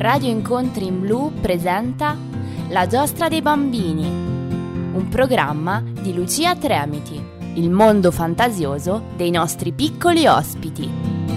Radio Incontri in Blu presenta La giostra dei bambini, un programma di Lucia Tremiti, il mondo fantasioso dei nostri piccoli ospiti.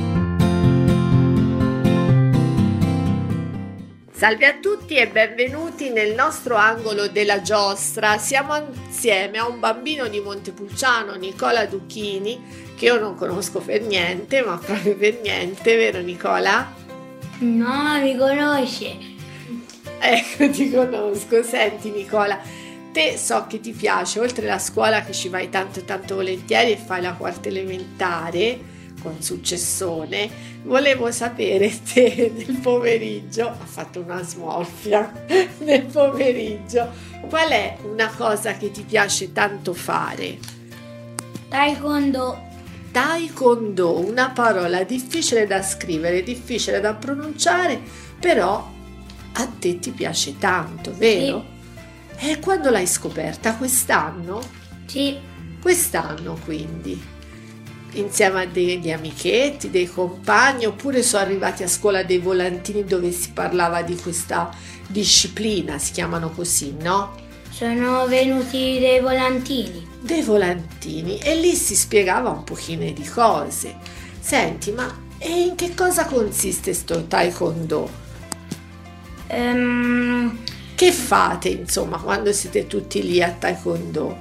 Salve a tutti e benvenuti nel nostro angolo della giostra. Siamo insieme a un bambino di Montepulciano, Nicola Duchini, che io non conosco per niente, ma proprio per niente, vero Nicola? No, mi conosce. Ecco, ti conosco. Senti Nicola, te so che ti piace, oltre alla scuola che ci vai tanto volentieri e fai la quarta elementare con successone, volevo sapere te nel pomeriggio, ha fatto una smorfia, nel pomeriggio, qual è una cosa che ti piace tanto fare? Taekwondo. Taekwondo, una parola difficile da scrivere, difficile da pronunciare, però a te ti piace tanto, vero? Sì. E quando l'hai scoperta? Quest'anno? Sì. Quest'anno quindi, insieme a degli amichetti, dei compagni, oppure sono arrivati a scuola dei volantini dove si parlava di questa disciplina, si chiamano così, no? Sono venuti dei volantini. Dei volantini, e lì si spiegava un pochino di cose. Senti, ma e in che cosa consiste sto Taekwondo? Che fate insomma quando siete tutti lì a Taekwondo?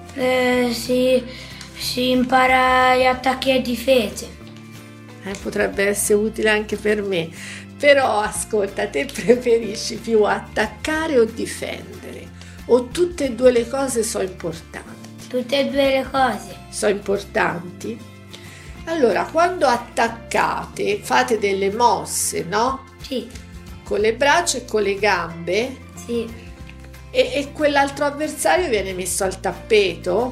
Si impara gli attacchi e difese. Potrebbe essere utile anche per me, però ascolta, te preferisci più attaccare o difendere? O tutte e due le cose sono importanti? Tutte e due le cose. Sono importanti? Allora, quando attaccate fate delle mosse, no? Sì. Con le braccia e con le gambe? Sì. E quell'altro avversario viene messo al tappeto?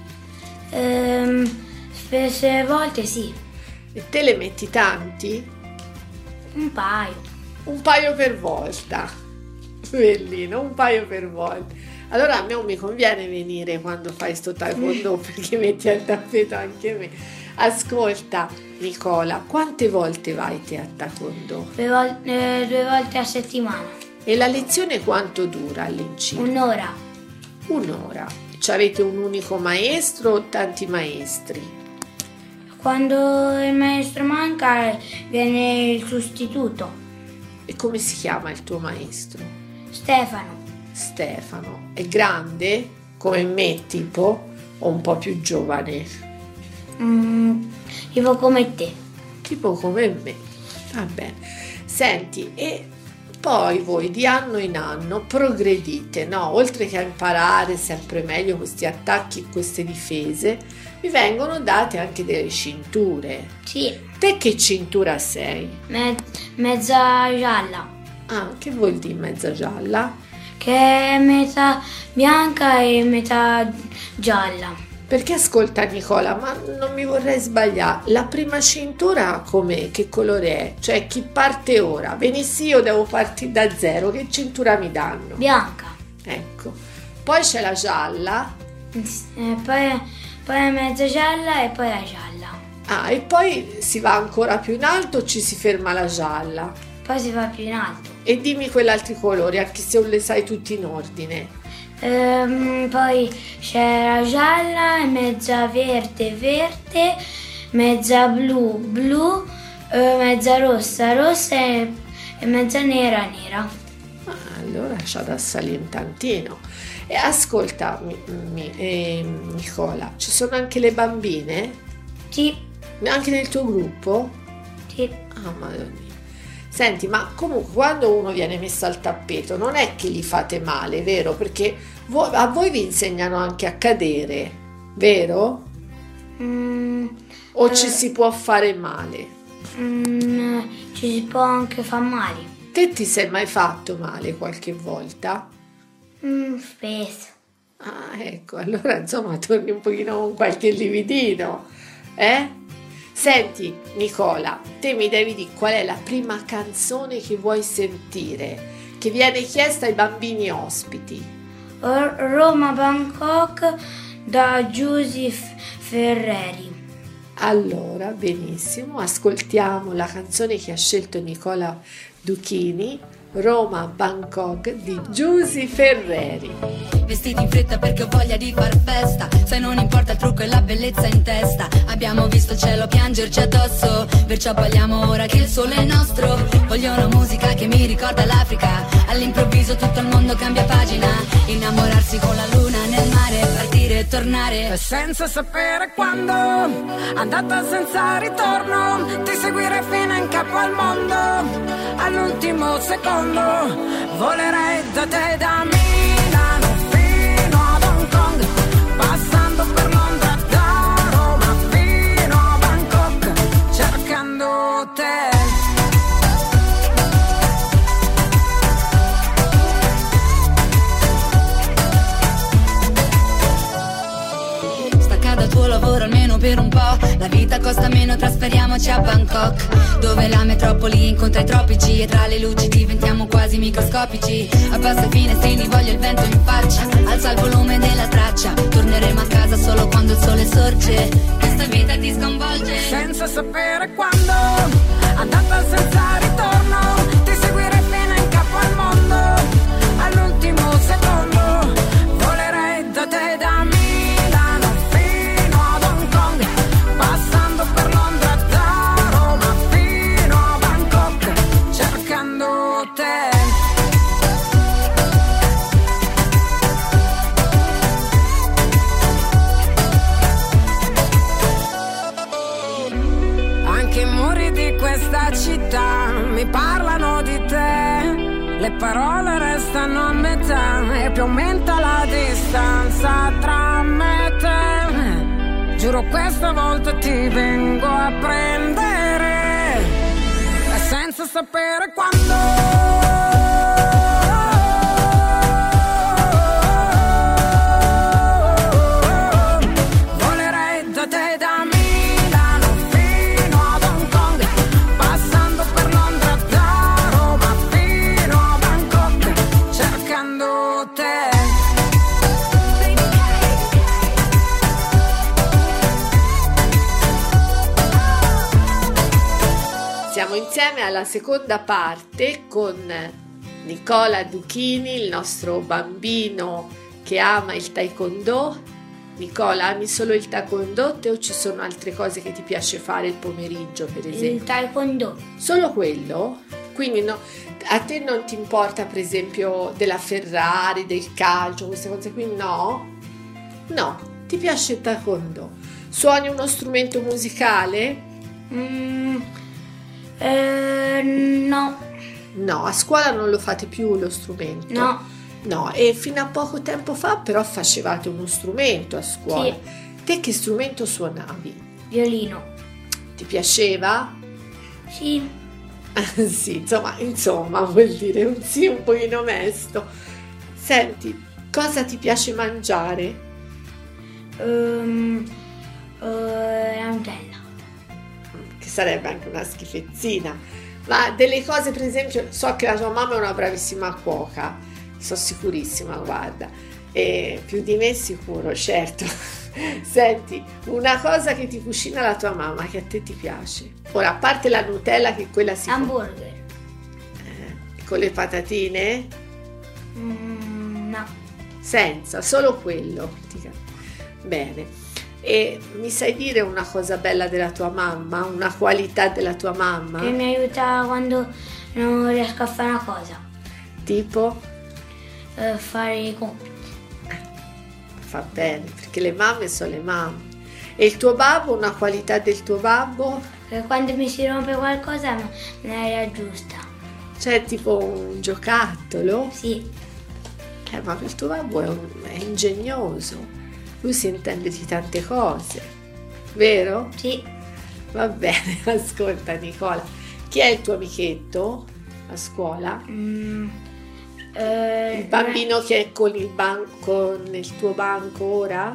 Spesse volte sì. E te le metti tanti? Un paio. Un paio per volta. Bellino, un paio per volta. Allora a me non mi conviene venire quando fai sto Taekwondo perché metti al tappeto anche me. Ascolta Nicola, quante volte vai te a Taekwondo? 2 volte a settimana. E la lezione quanto dura all'incirca? Un'ora. Un'ora. Avete un unico maestro o tanti maestri? Quando il maestro manca viene il sostituto. E come si chiama il tuo maestro? Stefano. Stefano. È grande come me tipo o un po' più giovane? Tipo come te. Tipo come me. Va bene. Senti, e poi voi di anno in anno progredite, no? Oltre che a imparare sempre meglio questi attacchi e queste difese, vi vengono date anche delle cinture. Sì. Te che cintura sei? Mezza gialla. Ah, che vuol dire mezza gialla? Che è metà bianca e metà gialla. Perché ascolta Nicola, ma non mi vorrei sbagliare, la prima cintura com'è? Che colore è? Cioè chi parte ora? Venissi io devo partire da zero, che cintura mi danno? Bianca. Ecco, poi c'è la gialla. Poi mezza gialla e poi la gialla. Ah, e poi si va ancora più in alto o ci si ferma la gialla? Poi si va più in alto. E dimmi quell'altri colori, anche se non le sai tutti in ordine. Poi c'è la gialla, mezza verde, mezza blu, mezza rossa e mezza nera. Ah, allora c'ha da salire un tantino. E ascolta Nicola, ci sono anche le bambine? Sì. Anche nel tuo gruppo? Sì. Ah, madonna. Senti, ma comunque quando uno viene messo al tappeto non è che gli fate male, vero? Perché a voi vi insegnano anche a cadere, vero? O ci si può fare male? Ci si può anche far male. Te ti sei mai fatto male qualche volta? Spesso. Ah, ecco, allora insomma torni un pochino con qualche lividino, eh? Senti Nicola, te mi devi dire qual è la prima canzone che vuoi sentire, che viene chiesta ai bambini ospiti. Roma Bangkok da Giuseppe Ferreri. Allora, benissimo, ascoltiamo la canzone che ha scelto Nicola Duchini, Roma-Bangkok di Giusy Ferreri. Vestiti in fretta perché ho voglia di far festa, sai non importa il trucco e la bellezza in testa. Abbiamo visto il cielo piangerci addosso, perciò balliamo ora che il sole è nostro. Voglio una musica che mi ricorda l'Africa, all'improvviso tutto il mondo cambia pagina. Innamorarsi con la luna nel mare, partire e tornare senza sapere quando, andata senza ritorno, ti seguire fino in capo al mondo. All'ultimo secondo volerei da te, da Milano fino ad Hong Kong, passando per Londra, da Roma fino a Bangkok, cercando te. Dal tuo lavoro almeno per un po', la vita costa meno, trasferiamoci a Bangkok, dove la metropoli incontra i tropici e tra le luci diventiamo quasi microscopici. Abbassa i finestrini, voglio il vento in faccia, alza il volume della traccia, torneremo a casa solo quando il sole sorge, questa vita ti sconvolge. Senza sapere quando, andata senza ritorno, ti seguire fino in capo al mondo. All'ultimo secondo volerei da te, da me. Mi parlano di te, le parole restano a metà e più aumenta la distanza tra me e te. Giuro questa volta ti vengo a prendere, e senza sapere quando. Siamo insieme alla seconda parte con Nicola Duchini, il nostro bambino che ama il taekwondo. Nicola, ami solo il taekwondo o ci sono altre cose che ti piace fare il pomeriggio, per esempio? Il taekwondo. Solo quello? Quindi no, a te non ti importa per esempio della Ferrari, del calcio, queste cose qui? No? No, ti piace il taekwondo. Suoni uno strumento musicale? No. No, a scuola non lo fate più lo strumento? No. No, e fino a poco tempo fa però facevate uno strumento a scuola. Sì. Te che strumento suonavi? Violino. Ti piaceva? Sì. Sì, insomma vuol dire un sì un pochino mesto. Senti, cosa ti piace mangiare? La Nutella. Che sarebbe anche una schifezzina. Ma delle cose, per esempio, so che la tua mamma è una bravissima cuoca, sono sicurissima, guarda, e più di me sicuro, certo. Senti, una cosa che ti cucina la tua mamma che a te ti piace. Ora, a parte la Nutella, che quella si hamburger. Con le patatine? No. Senza, solo quello. Bene. E mi sai dire una cosa bella della tua mamma? Una qualità della tua mamma? Che mi aiuta quando non riesco a fare una cosa. Tipo? Fare i compiti. Fa bene, perché le mamme sono le mamme. E il tuo babbo, una qualità del tuo babbo? Che quando mi si rompe qualcosa me la riaggiusta. Cioè tipo un giocattolo? Sì. Ma il tuo babbo è ingegnoso. Lui si intende di tante cose, vero? Sì. Va bene, ascolta Nicola, chi è il tuo amichetto a scuola? Il bambino che è con il tuo banco ora?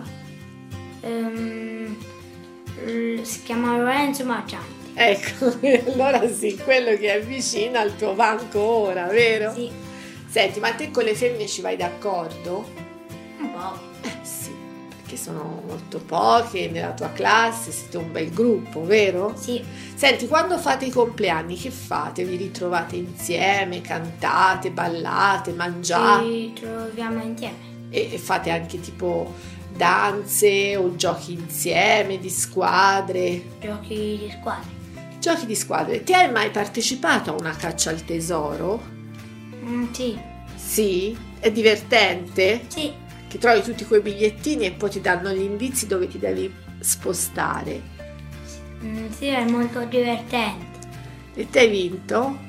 Si chiama Lorenzo Marcianti. Ecco, allora sì, quello che è vicino al tuo banco ora, vero? Sì. Senti, ma te con le femmine ci vai d'accordo? Un po'. Sì. che sono molto poche nella tua classe, siete un bel gruppo, vero? Sì. Senti, quando fate i compleanni che fate? Vi ritrovate insieme, cantate, ballate, mangiate? Ci troviamo insieme. E fate anche tipo danze o giochi insieme, di squadre? Giochi di squadra. Giochi di squadre. Ti hai mai partecipato a una caccia al tesoro? Sì. Sì? È divertente? Sì. Che trovi tutti quei bigliettini e poi ti danno gli indizi dove ti devi spostare. Sì, è molto divertente. E ti hai vinto?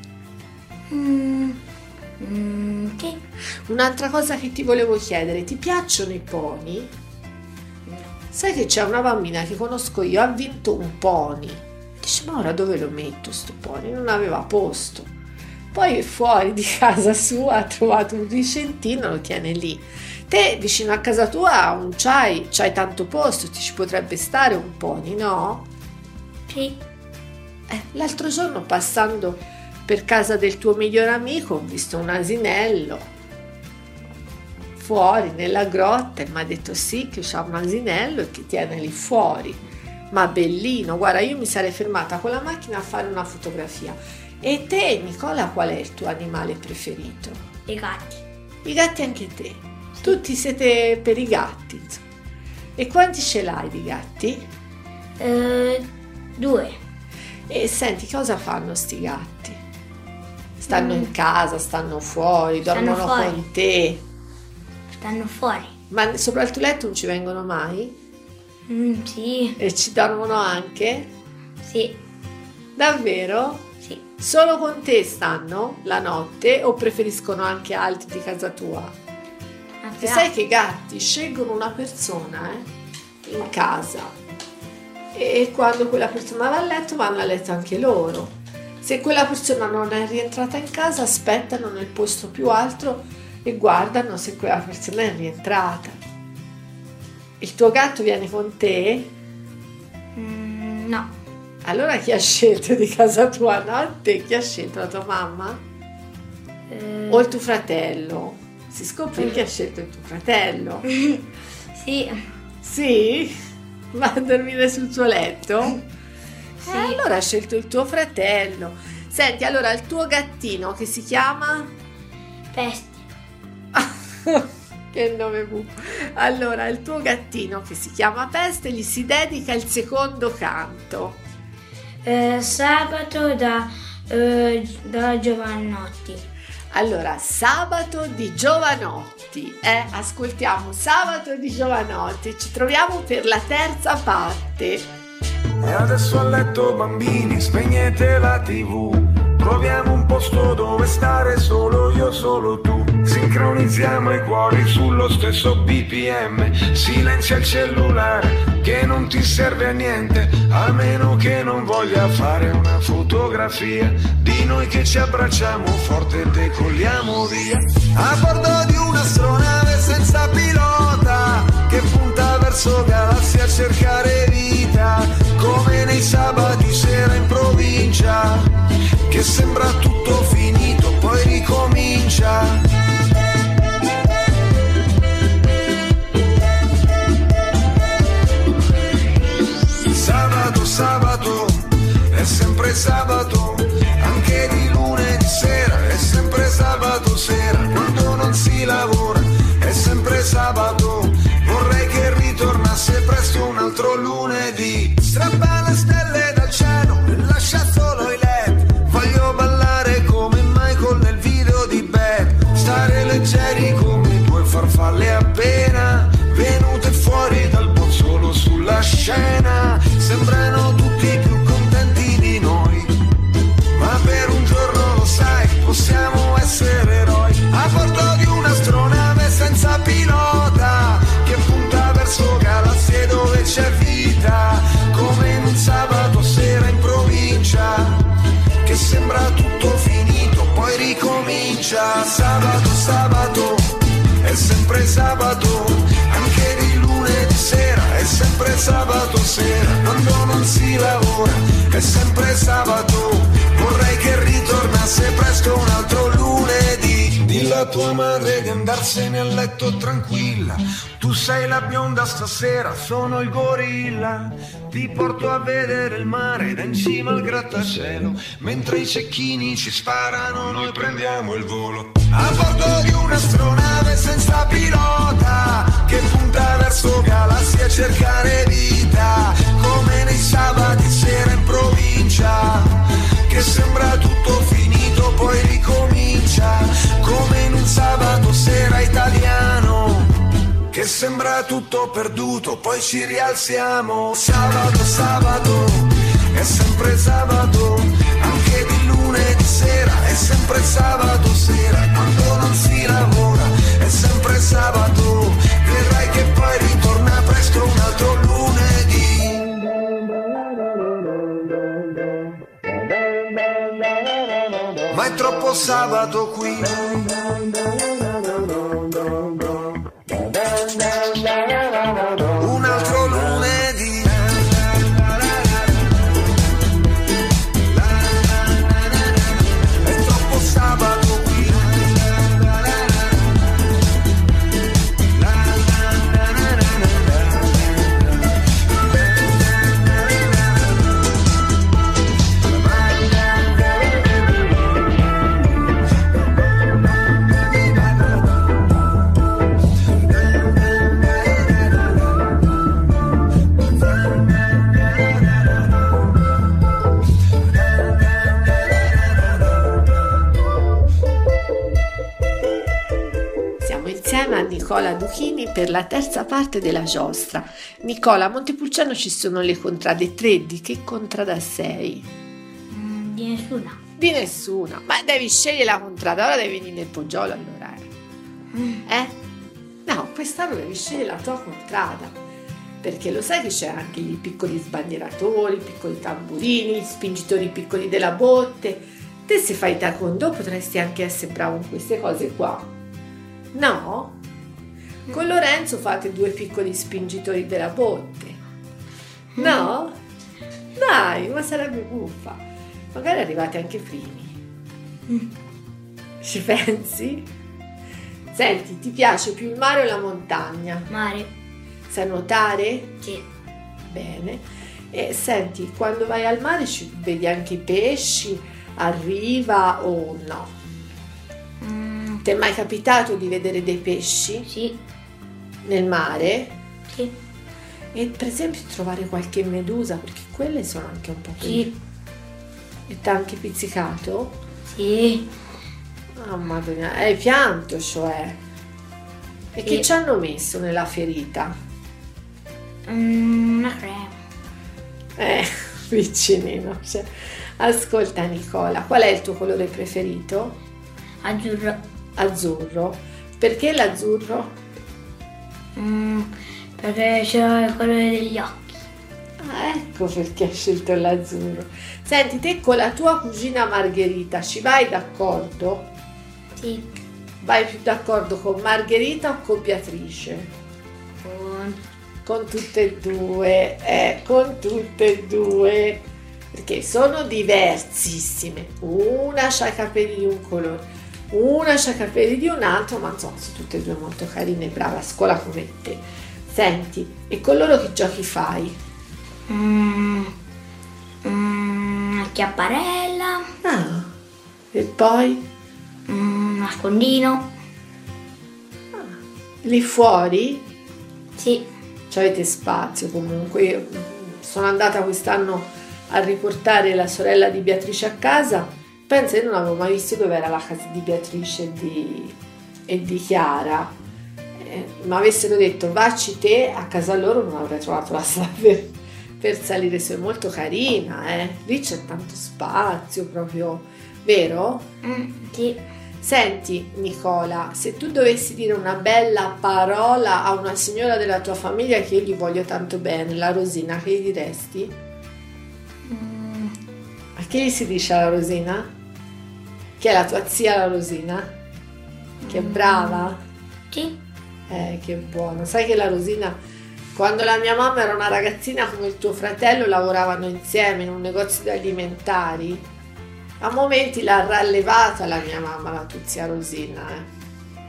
Sì. Un'altra cosa che ti volevo chiedere, ti piacciono i pony? Sai che c'è una bambina che conosco io, ha vinto un pony. Dice, ma ora dove lo metto sto pony? Non aveva posto. Poi fuori di casa sua ha trovato un vicentino, lo tiene lì. Te vicino a casa tua non c'hai tanto posto, ti ci potrebbe stare un pony, no? Sì. L'altro giorno passando per casa del tuo migliore amico ho visto un asinello fuori nella grotta e mi ha detto sì che c'ha un asinello e che tiene lì fuori, ma bellino, guarda, io mi sarei fermata con la macchina a fare una fotografia. E te, Nicola, qual è il tuo animale preferito? I gatti. I gatti anche te? Tutti siete per i gatti, insomma. E quanti ce l'hai di gatti? 2. E senti, cosa fanno sti gatti? Stanno in casa, stanno fuori, dormono fuori. con te? Stanno fuori. Ma sopra il tuo letto non ci vengono mai? Sì. E ci dormono anche? Sì. Davvero? Sì. Solo con te stanno la notte o preferiscono anche altri di casa tua? Anche E sai che i gatti scelgono una persona in casa e quando quella persona va a letto vanno a letto anche loro. Se quella persona non è rientrata in casa aspettano nel posto più alto e guardano se quella persona è rientrata. Il tuo gatto viene con te? No. Allora chi ha scelto di casa tua? No, te chi ha scelto? La tua mamma? O il tuo fratello? Si scopre chi ha scelto il tuo fratello? Sì. Sì? Va a dormire sul tuo letto? Sì. Allora ha scelto il tuo fratello. Senti, allora il tuo gattino che si chiama? Peste. Che nome buffo. Allora il tuo gattino che si chiama Peste gli si dedica il secondo canto. Sabato da Giovanotti. Allora, Sabato di Giovanotti. Ascoltiamo Sabato di Giovanotti. Ci troviamo per la terza parte. E adesso a letto bambini, spegnete la TV. Troviamo un posto dove stare solo io, solo tu. Sincronizziamo i cuori sullo stesso BPM. Silenzia il cellulare che non ti serve a niente, a meno che non voglia fare una fotografia di noi che ci abbracciamo forte e decolliamo via. A bordo di un'astronave senza pilota che punta verso galassie a cercare vita, come nei sabati sera in provincia, che sembra tutto finito, poi ricomincia. Sabato, è sempre sabato, anche di lunedì sera, è sempre sabato sera, quando non si lavora, è sempre sabato, vorrei che ritornasse presto un altro lunedì. Strappa le stelle dal cielo e lascia solo i LED, voglio ballare come Michael nel video di Bad, stare leggeri come due farfalle appena venute fuori dal bozzolo sulla scena, sembrano tutti più contenti di noi, ma per un giorno lo sai, possiamo essere eroi, a bordo di un'astronave senza pilota, che punta verso galassie dove c'è vita, come in un sabato sera in provincia, che sembra tutto finito, poi ricomincia. Sabato, è sempre sabato, anche di lunedì sera, è sempre sabato sera, quando non si lavora, è sempre sabato, vorrei che ritornasse presto un altro lunedì. Dillo a tua madre di andarsene a letto tranquilla. Tu sei la bionda stasera, sono il gorilla. Ti porto a vedere il mare da in cima al grattacielo. Mentre i cecchini ci sparano, noi prendiamo il volo. A bordo di un'astronave senza pilota, che punta verso galassie a cercare vita. Come nei sabati sera in provincia, che sembra tutto finito poi ricomincia. Come in un sabato sera italiano, che sembra tutto perduto poi ci rialziamo. Sabato, sabato, è sempre sabato. Anche di lunedì sera è sempre sabato sera. Quando non si lavora è sempre sabato. Vedrai che poi ritorna presto un altro lunedì. Ma è troppo sabato qui. Un altro lunedì. È troppo sabato qui. A Nicola Duchini per la terza parte della giostra. Nicola, a Montepulciano ci sono le contrade 3, di che contrada sei? Di nessuna. Di nessuna, ma devi scegliere la contrada, ora devi venire nel Poggiolo allora. No, quest'anno devi scegliere la tua contrada, perché lo sai che c'è anche i piccoli sbandieratori, i piccoli tamburini, gli spingitori piccoli della botte. Te se fai taekwondo potresti anche essere bravo in queste cose qua, no? Con Lorenzo fate 2 piccoli spingitori della botte, no? Dai, ma sarebbe buffa. Magari arrivate anche primi. Ci pensi? Senti, ti piace più il mare o la montagna? Mare. Sai nuotare? Sì. Bene. E senti, quando vai al mare ci vedi anche i pesci a riva o no? Ti è mai capitato di vedere dei pesci? Sì. Nel mare? Sì. E per esempio trovare qualche medusa, perché quelle sono anche un po' Sì. E t'ha anche pizzicato? Sì. Oh madonna, hai pianto cioè. E che ci hanno messo nella ferita? Una crema. Piccinino. Cioè. Ascolta Nicola, qual è il tuo colore preferito? Azzurro. Azzurro. Perché l'azzurro? Perché c'è il colore degli occhi. Ah, ecco perché hai scelto l'azzurro. Senti, te con la tua cugina Margherita ci vai d'accordo? Sì. Vai più d'accordo con Margherita o con Beatrice? Con tutte e due, con tutte e due, perché sono diversissime. Una c'ha i capelli di un colore, una c'ha i capelli di un altro, ma insomma sono tutte e due molto carine e brave a scuola come te. Senti, e con loro che giochi fai? Chiapparella. Ah, e poi? Nascondino. Lì fuori? Sì. C'avete spazio comunque. Io sono andata quest'anno a riportare la sorella di Beatrice a casa. Penso che non avevo mai visto dove era la casa di Beatrice e di Chiara. Mi avessero detto vacci te a casa loro, non avrei trovato la strada per salire su. È molto carina, lì c'è tanto spazio proprio, vero? Sì. Senti Nicola, se tu dovessi dire una bella parola a una signora della tua famiglia che io gli voglio tanto bene, la Rosina, che gli diresti? A chi gli si dice la Rosina? Che è la tua zia la Rosina? Che è brava? Sì. Che buono. Sai che la Rosina, quando la mia mamma era una ragazzina come il tuo fratello, lavoravano insieme in un negozio di alimentari. A momenti l'ha rallevata la mia mamma, la tua zia Rosina.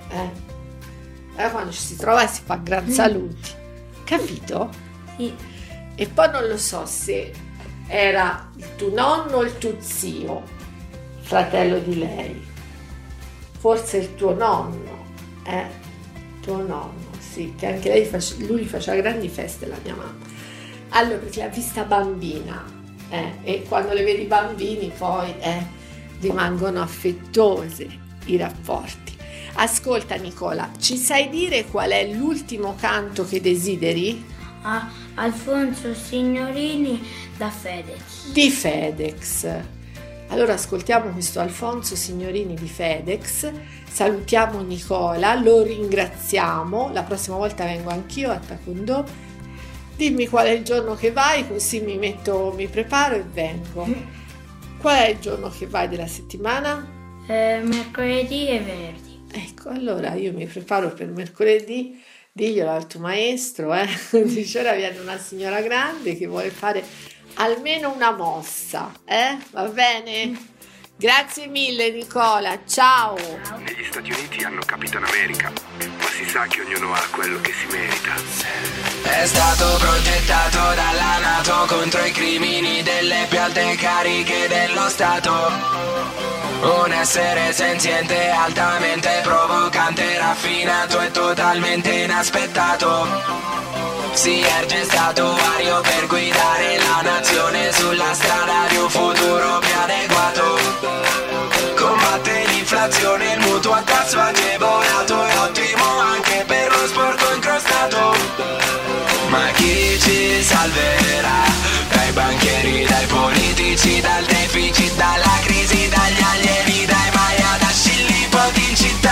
Quando ci si trova si fa gran saluti, capito? Sì. E poi non lo so se era il tuo nonno o il tuo zio, fratello di lei, forse il tuo nonno, tuo nonno, sì, che anche lui faceva grandi feste, la mia mamma. Allora, perché l'ha vista bambina, e quando le vedi bambini poi rimangono affettuose i rapporti. Ascolta Nicola, ci sai dire qual è l'ultimo canto che desideri? Alfonso Signorini da Fedex. Di Fedex. Allora ascoltiamo questo Alfonso Signorini di Fedex, salutiamo Nicola, lo ringraziamo, la prossima volta vengo anch'io a Taekwondo. Dimmi qual è il giorno che vai, così mi preparo e vengo. Qual è il giorno che vai della settimana? Mercoledì e venerdì. Ecco, allora io mi preparo per mercoledì, diglielo al tuo maestro, dice ora viene una signora grande che vuole fare almeno una mossa, va bene? Grazie mille Nicola, ciao! Negli Stati Uniti hanno Capitan America, ma si sa che ognuno ha quello che si merita. È stato progettato dalla NATO contro i crimini delle più alte cariche dello Stato. Un essere senziente, altamente provocante, raffinato e totalmente inaspettato. Si erge statuario per guidare la nazione sulla strada di un futuro più adeguato. Combatte l'inflazione, il mutuo a tasso agevolato è ottimo anche per lo sporco incrostato. Ma chi ci salverà? Dai banchieri, dai politici, dal deficit, dalla crisi, dagli alieni, dai Maya, da scillipoti in città.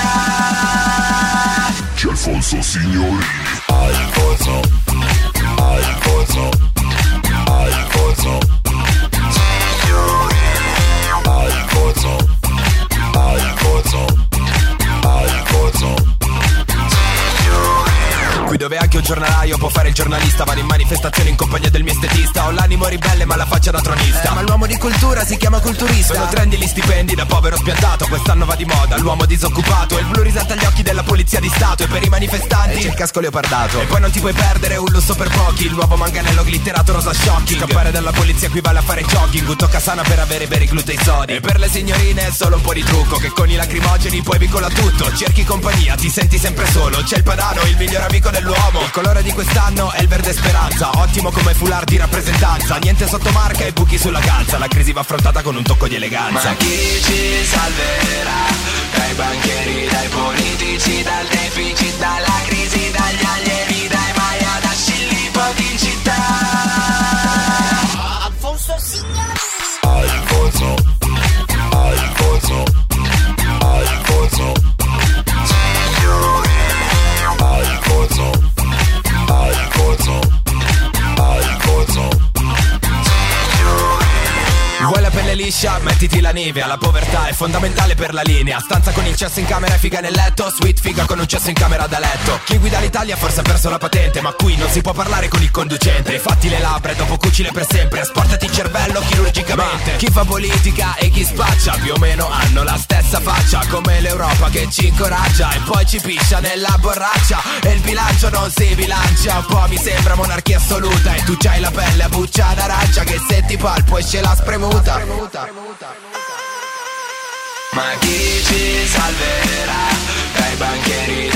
C'è Alfonso Signorini. Alfonso, Alfonso, Alfonso Signorini. Alfonso, Alfonso, Alfonso. Qui dove anche un giornalaio può fare il giornalista, vado in manifestazione in compagnia del mio estetista. Ho l'animo ribelle ma la faccia da tronista, ma l'uomo di cultura si chiama culturista. Sono trendy gli stipendi da povero spiantato, quest'anno va di moda l'uomo disoccupato. Il blu risalta agli occhi della polizia di stato e per i manifestanti c'è il casco leopardato. E poi non ti puoi perdere un lusso per pochi, il nuovo manganello glitterato rosa shocking. Scappare dalla polizia equivale a fare jogging, tocca sana per avere veri glutei sodi. E per le signorine è solo un po' di trucco, che con i lacrimogeni poi vicola tutto. Cerchi compagnia, ti senti sempre solo, c'è il padano, il miglior amico dell'uomo. Il colore di quest'anno è il verde speranza, ottimo come foulard di rappresentanza. Niente sotto marca e buchi sulla calza, la crisi va affrontata con un tocco di eleganza. Ma chi ci salverà? Dai banchieri, dai politici, dal deficit, dalla crisi, dagli alieni, dai Maya, da scillipoti in città. Alfonso Signorini. Alfonso, Alfonso, Alfonso Signorini. Alfonso, Alfonso, Alfonso. Vuoi la pelle liscia? Mettiti la Nivea. La povertà è fondamentale per la linea. Stanza con il cesso in camera e figa nel letto. Sweet figa con un cesso in camera da letto. Chi guida l'Italia forse ha perso la patente, ma qui non si può parlare con il conducente. Fatti le labbra e dopo cucile per sempre. Asportati il cervello chirurgicamente. Ma chi fa politica e chi spaccia più o meno hanno la stessa faccia, come l'Europa che ci incoraggia e poi ci piscia nella borraccia. E il bilancio non si bilancia. Un po' mi sembra monarchia assoluta e tu c'hai la pelle a buccia d'arancia, che se ti palpo esce la spremuta. Ma chi ci salverà? Dai banchieri,